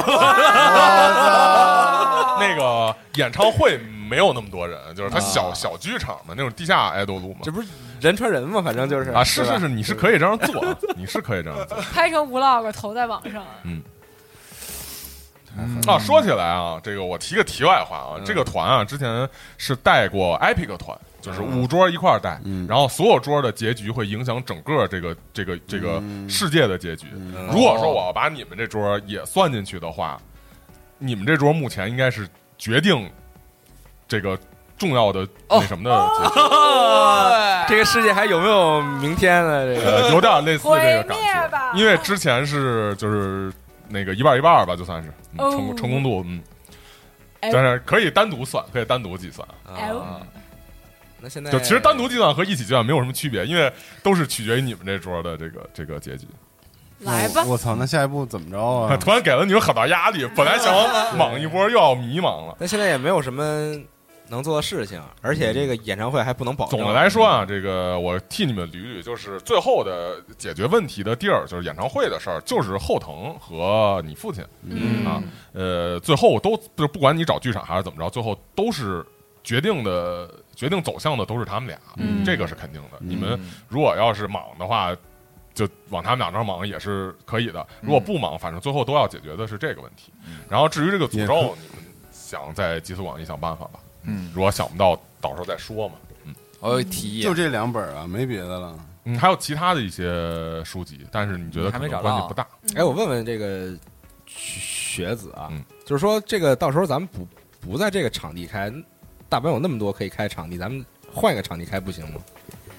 那个演唱会没有那么多人，就是他小剧场嘛，那种地下爱豆路嘛， 这不是人传人嘛，反正就是啊，是，你是可以这样做，你是可以这样做， 拍成 vlog 投在网上。 说起来啊，这个我提个题外话啊，这个团啊之前是带过 Epic 团，就是5桌一块儿带，然后所有桌的结局会影响整个这个世界的结局。如果说我要把你们这桌也算进去的话，你们这桌目前应该是决定这个重要的那什么的结局。 这个世界还有没有明天呢？这个有点类似这个感觉，因为之前是就是那个一半吧，就算是成功度，但是可以单独算，可以单独计算啊。 那现在就其实单独计算和一起计算没有什么区别，因为都是取决于你们这桌的这个结局。 来吧！ 我操，那下一步怎么着啊？ 突然给了你们很大压力，本来想莽一波，又要迷茫了。 但现在也没有什么能做的事情，而且这个演唱会还不能保证。 总的来说啊，这个我替你们捋捋，就是最后的解决问题的地儿，就是演唱会的事儿，就是后藤和你父亲最后都就是不管你找剧场还是怎么着，最后都是决定的决定走向的都是他们俩，这个是肯定的。你们如果要是莽的话，就往他们俩那儿莽也是可以的。如果不莽，反正最后都要解决的是这个问题。然后至于这个诅咒，你们想在集思广益想办法吧。如果想不到，到时候再说嘛。 我有提议， 就这2本啊，没别的了。 还有其他的一些书籍，但是你觉得可能关系不大。 哎，我问问这个学子啊，就是说这个到时候咱们不在这个场地开，大本有那么多可以开场地，咱们换一个场地开不行吗？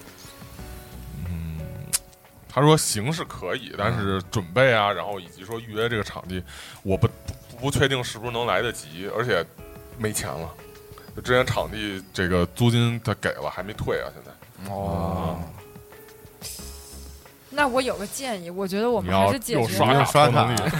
他说行是可以，但是准备啊，然后以及说预约这个场地，我不确定是不是能来得及，而且没钱了。就之前场地这个租金他给了，还没退啊，现在。 那我有个建议，我觉得我们还是解决刷能力。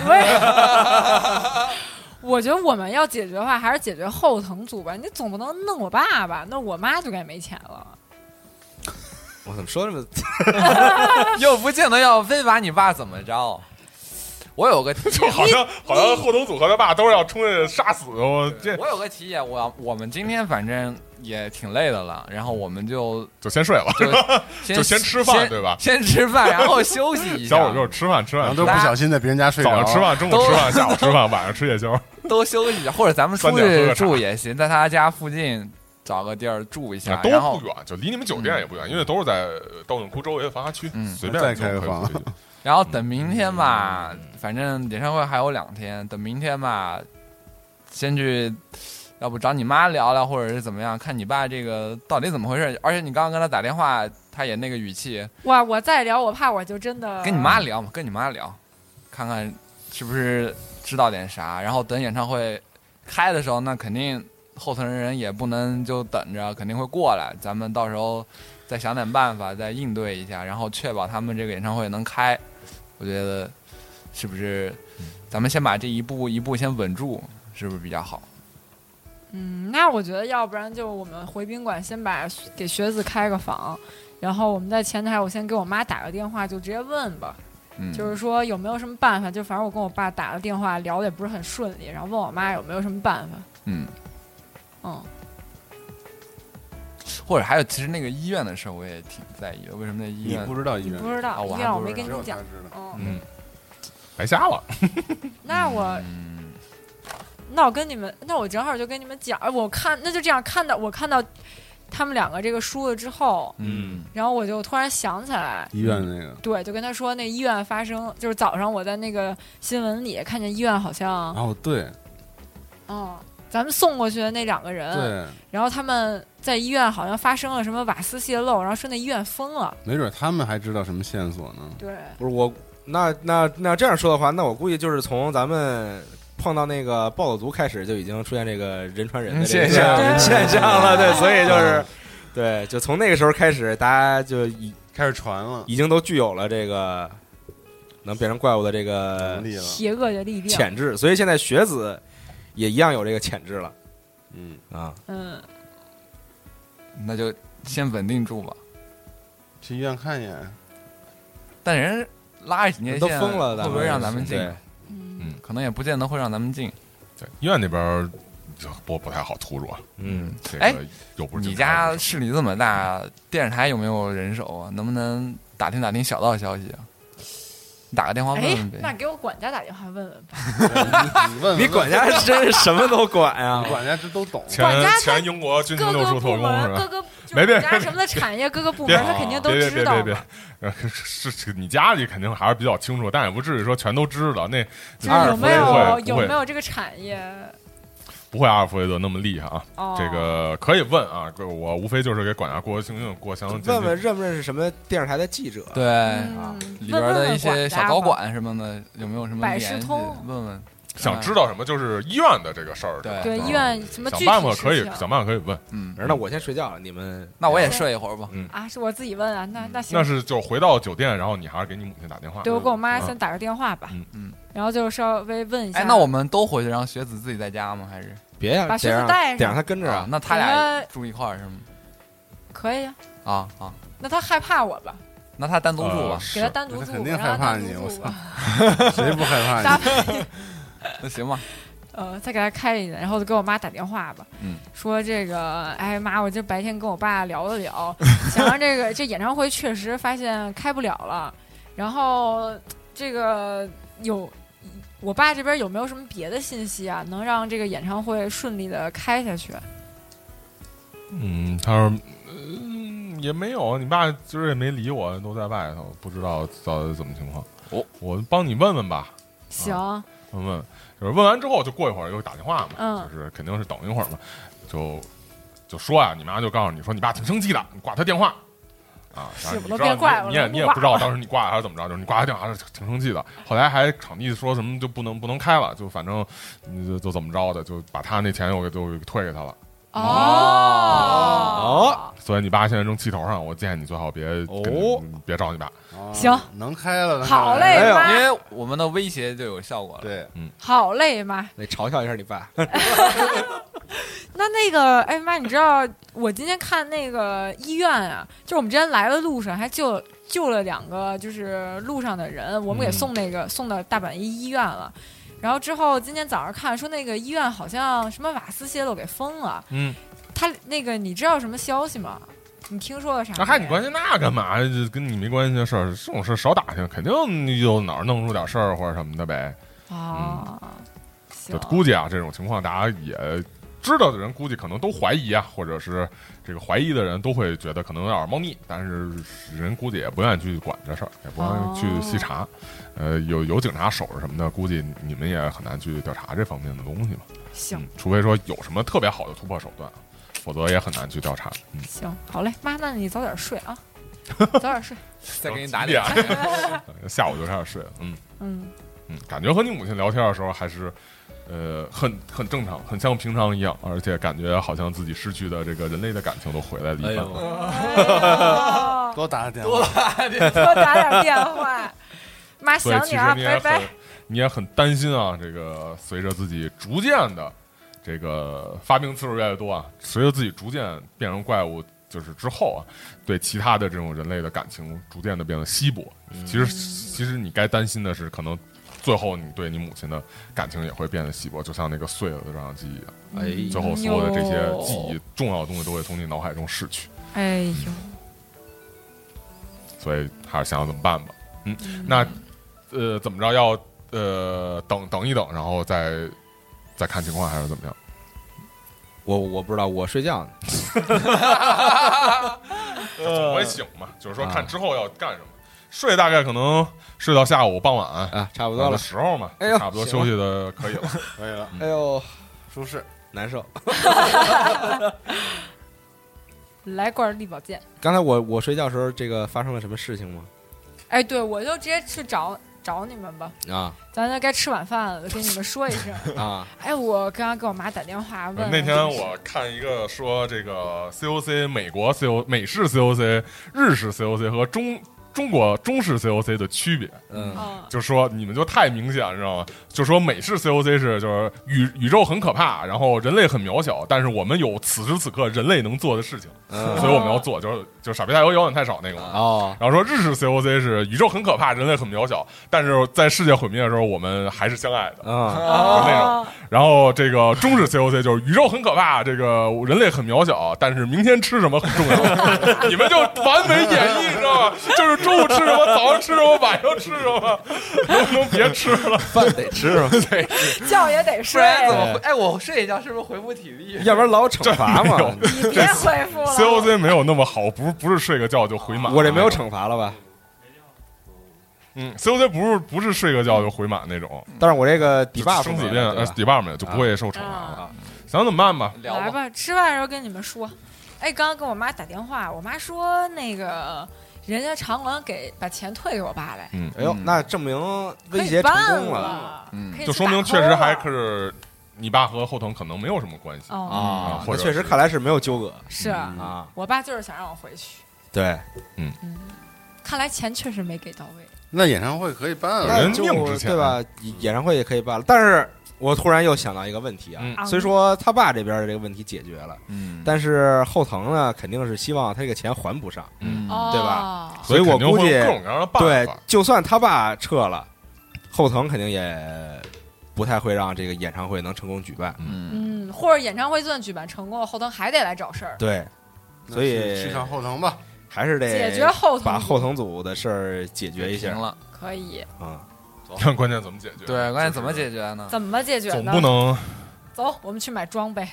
我觉得我们要解决的话，还是解决后藤组吧。你总不能弄我爸爸，那我妈就该没钱了。 我怎么说这么又不见得要非把你爸怎么着。我有个提议， 就好像后藤组和他爸都是要冲着杀死我有个提议，我们今天反正也挺累的了，然后我们就先睡了，就先吃饭，对吧？ 先吃饭，然后休息一下。 小午就是吃饭， 然后都不小心在别人家睡着。 早上吃饭，中午吃饭，下午吃饭，晚上吃夜宵， 都休息一下，或者咱们出去住也行，在他家附近找个地儿住一下， 都不远，就离你们酒店也不远，因为都是在道顿窟周围的繁华区，随便再开个房。 然后等明天吧，反正演唱会还有2天，等明天吧，先去，要不找你妈聊聊，或者是怎么样，看你爸这个到底怎么回事。而且你刚刚跟他打电话，他也那个语气， 哇，我再聊，我怕我就真的跟你妈聊嘛，跟你妈聊，看看是不是知道点啥。然后等演唱会开的时候，那肯定后头人也不能就等着，肯定会过来，咱们到时候再想点办法，再应对一下，然后确保他们这个演唱会能开。我觉得是不是咱们先把这一步先稳住，是不是比较好？ 那我觉得要不然就我们回宾馆先给学子开个房，然后我们在前台我先给我妈打个电话，就直接问吧。就是说有没有什么办法，就反正我跟我爸打了电话聊的也不是很顺利，然后问我妈有没有什么办法。 或者还有，其实那个医院的事儿我也挺在意的。为什么那医院你不知道医院？ 不知道医院，我没跟你讲。 白瞎了。 那我跟你们，那我正好就跟你们讲，我看那就这样我看到他们2个这个输了之后，然后我就突然想起来医院那个， 对，就跟他说那医院发生，就是早上我在那个新闻里看见医院好像对， 咱们送过去的那2个人， 对， 然后他们在医院好像发生了什么瓦斯泄漏，然后说那医院封了， 没准他们还知道什么线索呢。 对， 不是我，那这样说的话，那我估计就是从咱们碰到那个暴走族开始，就已经出现这个人传人的这个现象了，对，所以就是对，就从那个时候开始，大家就开始传了， 已经都具有了这个能变成怪物的这个邪恶的力量潜质，所以现在学子也一样有这个潜质了。 那就先稳定住吧， 去医院看一眼。 但人拉着警戒线都封了， 会不会让咱们进？可能也不见得会让咱们进。 对，医院那边就不太好出入。 你家势力这么大，电视台有没有人手啊？能不能打听小道消息啊？你打个电话问问呗。 那给我管家打电话问问吧。 你管家真什么都管呀， 管家这都懂。 前英国军情六处特工是吧？ 各个家什么的产业，各个部门他肯定都知道。 别，是你家里肯定还是比较清楚，但也不至于说全都知道。那有没有这个产业？ 不会阿尔弗雷德那么厉害啊！这个可以问啊，我无非就是给管家过箱问问认不认识什么电视台的记者， 对里边的一些小高管什么的，有没有什么联系？问问。 想知道什么就是医院的这个事儿， 对医院什么具体想办法可以问。 那我先睡觉了，你们那我也睡一会儿吧。 是我自己问啊，那行。 那是就回到酒店，然后你还是给你母亲打电话。 对，我跟我妈先打个电话吧。然后就稍微问一下。 那我们都回去，让学子自己在家吗？还是别呀， 把学子带上， 得让他跟着啊。 那他俩住一块儿是吗？ 可以啊。 那他害怕我吧？ 那他单独住吧， 给他单独住， 肯定害怕你，我操，谁不害怕你？ 那行吧。 再给他开一个，然后就给我妈打电话吧，说这个，哎妈，我这白天跟我爸聊了聊，想让这演唱会确实发现开不了了，然后这个我爸这边有没有什么别的信息啊，能让这个演唱会顺利的开下去？ 他说，也没有，你爸今儿也没理我，都在外头，不知道到底怎么情况。我帮你问问吧。 行， 问，就是问完之后就过一会儿又打电话嘛，就是肯定是等一会儿嘛，就说啊，你妈就告诉你说你爸挺生气的，你挂他电话。 是我都变怪了， 你也不知道当时你挂还是怎么着，就是你挂他电话是挺生气的。后来还场地说什么就不能开了，就反正就怎么着的，就把他那钱又退给他了。所以你爸现在正气头上，我建议你最好别找你爸。 行， 能开了， 好嘞，妈， 因为我们的威胁就有效果了。 对， 好嘞，妈， 得嘲笑一下你爸。 那个，哎妈，你知道我今天看那个医院啊，就我们之前来的路上还救了2个，就是路上的人，我们给送到大阪医院了。然后之后今天早上看说那个医院好像什么瓦斯泄漏给封了。他那个你知道什么消息吗？你听说了啥？ 那你关心那干嘛？就跟你没关系的事儿，这种事少打听，肯定有哪儿弄出点事儿或者什么的呗。就估计啊，这种情况大家也知道的人，估计可能都怀疑啊，或者是这个怀疑的人都会觉得可能有点猫腻，但是人估计也不愿意去管这事儿，也不愿意去细查。有警察守着什么的，估计你们也很难去调查这方面的东西嘛。 行， 除非说有什么特别好的突破手段，否则也很难去调查。 行，好嘞，妈，那你早点睡啊，早点睡。 再给你打脸。 下午就开始睡了。感觉和你母亲聊天的时候还是。很正常，很像平常一样，而且感觉好像自己失去的这个人类的感情都回来了一般。 多打点电话， 多打点电话。妈想你啊，拜拜。 你也很担心啊，这个随着自己逐渐的这个发病次数越来越多啊，随着自己逐渐变成怪物，就是之后啊，对其他的这种人类的感情逐渐的变得稀薄。其实你该担心的是可能。最后，你对你母亲的感情也会变得稀薄，就像那个碎了的照相机一样。最后所有的这些记忆、重要的东西都会从你脑海中逝去。 哎呦， 所以还是想想怎么办吧。那怎么着要等一等，然后再看情况，还是怎么样？ 我不知道，我睡觉呢。 总会醒嘛，就是说看之后要干什么。睡大概可能睡到下午傍晚啊，差不多了时候嘛，差不多休息的可以了， 可以了。 哎呦， 舒适难受。 来罐力宝健。 刚才我睡觉的时候，这个发生了什么事情吗？ 哎，对，我就直接去找你们吧。咱该吃晚饭了，跟你们说一声啊。哎，我刚刚给我妈打电话问。 那天我看一个说这个 COC 美国 美式 COC 日式 COC 和中国中式 COC 的区别，就说你们就太明显，知道吗？就说美式 COC 是就是宇宙很可怕，然后人类很渺小，但是我们有此时此刻人类能做的事情，所以我们要做，就是傻逼大油遥远太少那个然后说日式 COC 是宇宙很可怕，人类很渺小，但是在世界毁灭的时候，我们还是相爱的就那种。然后这个中式 COC 就是宇宙很可怕，这个人类很渺小，但是明天吃什么很重要。你们就完美演绎，知道吗？就是中午吃什么，早上吃什么，晚上吃什么，能不能别吃了？ 饭得吃吗？ 对， 觉也得睡。 怎么会？哎，我睡一觉是不是恢复体力？ 要不然老惩罚嘛。 你别恢复了。 COC 没有那么好，不是睡个觉就回满。 我这没有惩罚了吧 ？COC 不是睡个觉就回满那种。 但是我这个 debuff 生死变debuff 就不会受惩罚了。想怎么办吧？ 来吧，吃饭的时候跟你们说。哎，刚刚跟我妈打电话，我妈说那个。人家场馆把钱退给我爸来， 哎呦，那证明威胁成功了， 就说明确实还是你爸和后藤可能没有什么关系或者确实看来是没有纠葛， 是啊，我爸就是想让我回去， 对， 看来钱确实没给到位。 那演唱会可以办了， 人命之前对吧？演唱会也可以办了，但是。我突然又想到一个问题啊，虽说他爸这边的这个问题解决了，但是后藤呢肯定是希望他这个钱还不上，对吧？所以我估计对，就算他爸撤了，后藤肯定也不太会让这个演唱会能成功举办。 或者演唱会就算举办成功了，后藤还得来找事儿。 对，所以去趟后藤吧， 还是得解决后藤， 把后藤组的事儿解决一下了。 可以看关键怎么解决？ 对，关键怎么解决呢？ 怎么解决呢？ 总不能走，我们去买装备。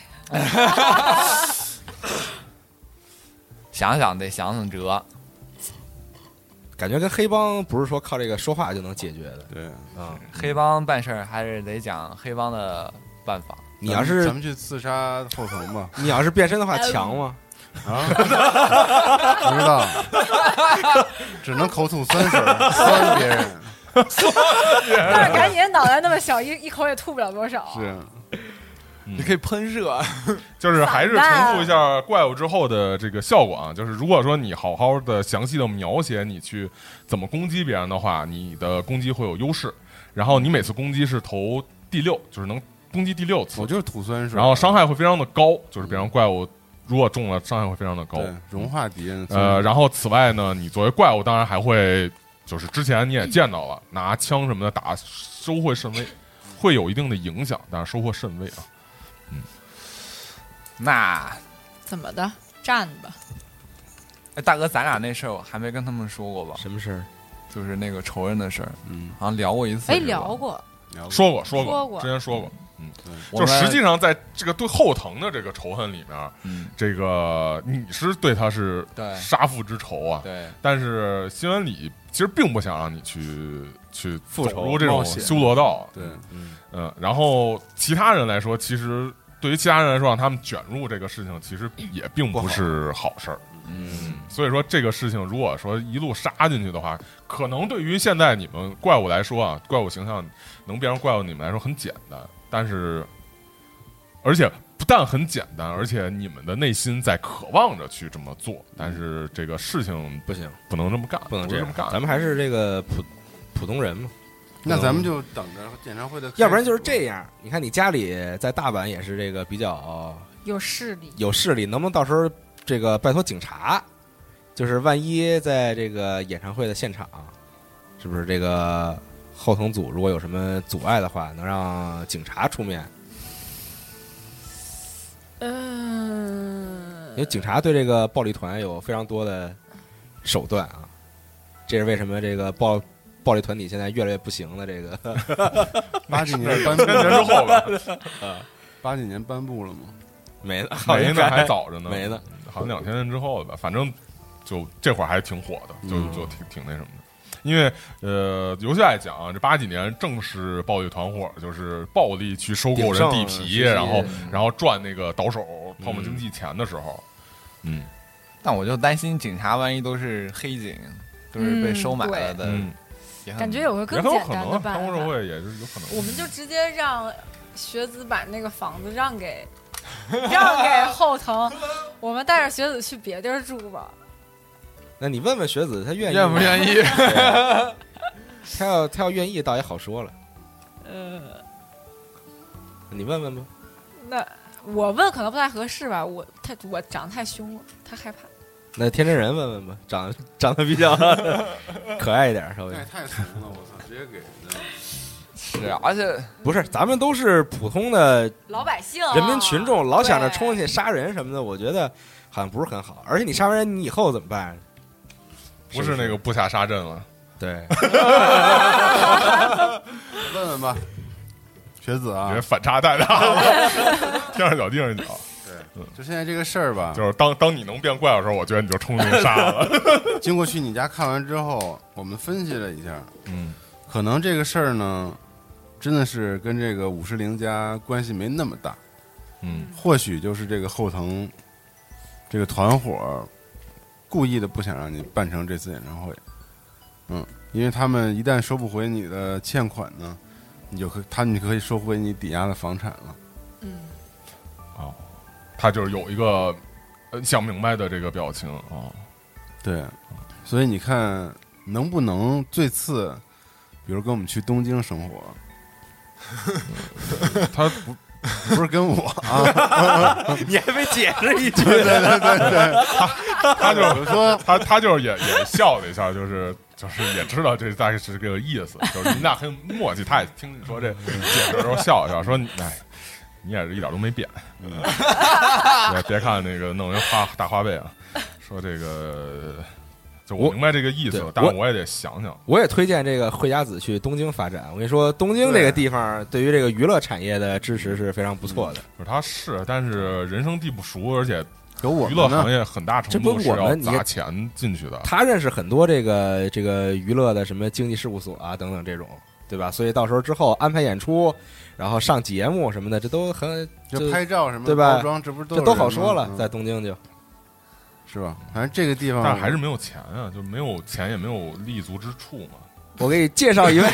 想想得想想辙。 感觉跟黑帮不是说靠这个说话就能解决的。 对， 黑帮办事儿还是得讲黑帮的办法。 你要是咱们去刺杀后藤吧， 你要是变身的话强吗？ 啊，不知道，只能口吐酸水酸别人。 但是赶紧脑袋那么小，一口也吐不了多少。 是。 你可以喷射， 就是还是重复一下怪物之后的这个效果啊。就是如果说你好好的详细的描写你去怎么攻击别人的话，你的攻击会有优势。然后你每次攻击是投第6，就是能攻击第6次。 我就是吐酸水， 然后伤害会非常的高，就是别人怪物如果中了，伤害会非常的高， 融化敌人。 然后此外呢，你作为怪物，当然还会就是之前你也见到了，拿枪什么的打，收获甚微，会有一定的影响，但是收获甚微啊。 那怎么的？站吧。 哎，大哥，咱俩那事儿我还没跟他们说过吧？ 什么事儿？ 就是那个仇人的事儿。好像聊过一次。 哎，聊过， 说过，之前说过。就实际上在这个对后藤的这个仇恨里面，这个你是对他是杀父之仇啊。 对。 但是新闻里其实并不想让你去复走入这种修罗道。 对， 然后其他人来说，其实对于其他人来说，让他们卷入这个事情，其实也并不是好事儿。所以说这个事情，如果说一路杀进去的话，可能对于现在你们怪物来说啊，怪物形象能变成怪物，你们来说很简单。但是，而且不但很简单，而且你们的内心在渴望着去这么做，但是这个事情不行， 不能这么干， 不能这么干。 咱们还是这个普通人嘛。 那咱们就等着演唱会的， 要不然就是这样。你看你家里在大阪也是这个比较有势力， 能不能到时候这个拜托警察？就是万一在这个演唱会的现场，是不是这个后藤组如果有什么阻碍的话，能让警察出面？因为警察对这个暴力团有非常多的手段啊，这是为什么这个暴力团体现在越来越不行了。这个 80几年颁布之后吧 ，80几年颁布了吗？ 没呢， 还早着呢， 没呢， 好像2000年之后的吧，反正就这会儿还挺火的，就挺那什么的。因为游戏来讲，这80几年正是暴力团伙，就是暴力去收购人地皮，然后赚那个倒手泡沫经济钱的时候。 但我就担心警察万一都是黑警，都是被收买了的， 感觉有个更简单的办法。 贪污受贿也是有可能。 我们就直接让学子把那个房子让给后藤，我们带着学子去别地儿住吧。 那你问问学子，他愿不愿意？ 他要愿意，倒也好说了。你问问吧。 那我问可能不太合适吧，我长得太凶了，他害怕。 那天真人问问吧，长得比较可爱一点，稍微。 太怂了，我操！直接给。 是，而且不是，咱们都是普通的老百姓、 人民群众，老想着冲进去杀人什么的，我觉得好像不是很好。而且你杀完人，你以后怎么办？ 不是那个部下杀阵了。 对。 问问吧，学子啊， 你这反差太大了，天上脚地上脚。 对，就现在这个事儿吧， 就是当你能变怪的时候，我觉得你就冲进去杀了。 经过去你家看完之后，我们分析了一下，可能这个事儿呢，真的是跟这个510家关系没那么大，或许就是这个后藤这个团伙故意的不想让你办成这次演唱会，因为他们一旦收不回你的欠款呢，你可以收回你抵押的房产了。 他就是有一个想明白的这个表情啊。 对，所以你看能不能最次，比如跟我们去东京生活， 他不是跟我啊， 你还没解释一句。 对， 他就是说他就是也笑了一下，就是就是也知道这大概是这个意思，就是你们俩很默契。他也听你说这解释的时候笑一笑，说哎，你也是一点都没变。别看那个弄人大花呗啊，说这个。就我明白这个意思，但是我也得想想。 我也推荐这个惠家子去东京发展。我跟你说，东京这个地方对于这个娱乐产业的支持是非常不错的。 他是，但是人生地不熟，而且娱乐行业很大程度是要砸钱进去的。 他认识很多这个娱乐的什么经纪事务所啊等等这种，对吧？所以到时候之后安排演出，然后上节目什么的，这都就拍照什么对吧？ 包装这不是这都好说了，在东京就。 是吧？反正这个地方， 但还是没有钱啊，就没有钱，也没有立足之处嘛。 我给你介绍一位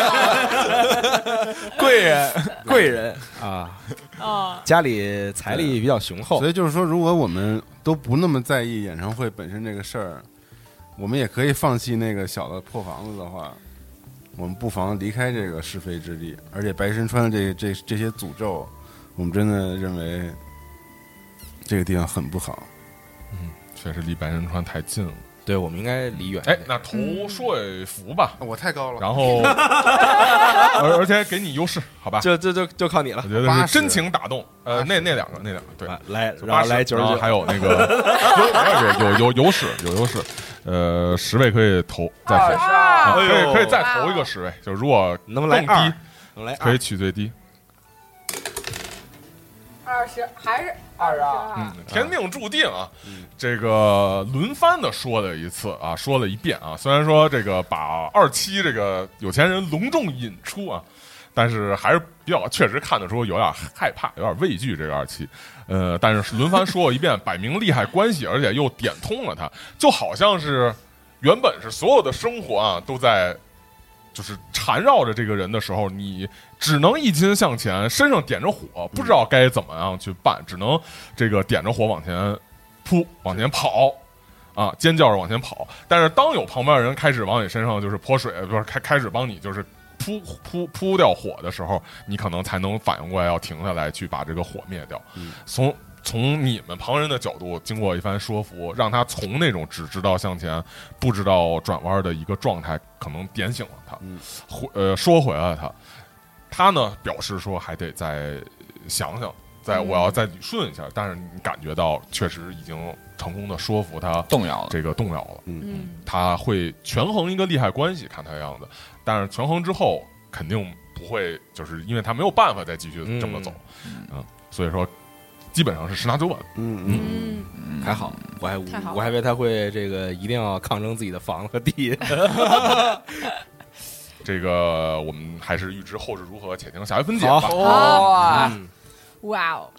贵人啊，家里财力比较雄厚， 所以就是说，如果我们都不那么在意演唱会本身这个事儿，我们也可以放弃那个小的破房子的话，我们不妨离开这个是非之地。而且白神川的这些诅咒，我们真的认为这个地方很不好。 确实离白神川太近了， 对，我们应该离远。 哎，那投说服吧， 我太高了。 然后，而且给你优势，好吧？ 就靠你了。 我觉得是真情打动。那两个，对， 来，然后来99， 还有那个有优势。10位可以投，再投，可以再投一个10位，就如果能来更低， 能来可以取最低。 20还是22？ 天命注定啊！这个轮番的说了一次啊，说了一遍啊。虽然说这个把27这个有钱人隆重引出啊，但是还是比较确实看得出有点害怕，有点畏惧这个27。但是轮番说了一遍，摆明利害关系，而且又点通了他，就好像是原本是所有的生活啊都在。就是缠绕着这个人的时候，你只能一心向前，身上点着火，不知道该怎么样去办，只能这个点着火往前扑，往前跑，啊，尖叫着往前跑。但是当有旁边的人开始往你身上就是泼水，不是开始帮你就是扑掉火的时候，你可能才能反应过来要停下来去把这个火灭掉。从你们旁人的角度，经过一番说服，让他从那种只知道向前，不知道转弯的一个状态，可能点醒了他，说回来了他呢表示说还得再想想，我要再捋顺一下，但是你感觉到确实已经成功的说服他动摇了，他会权衡一个利害关系，看他的样子，但是权衡之后肯定不会，就是因为他没有办法再继续这么走，所以说。基本上是10拿9稳， 还好，我还以为他会这个一定要抗争自己的房子和地。 这个我们还是预知后事如何，且听下回分解吧。 哇哦！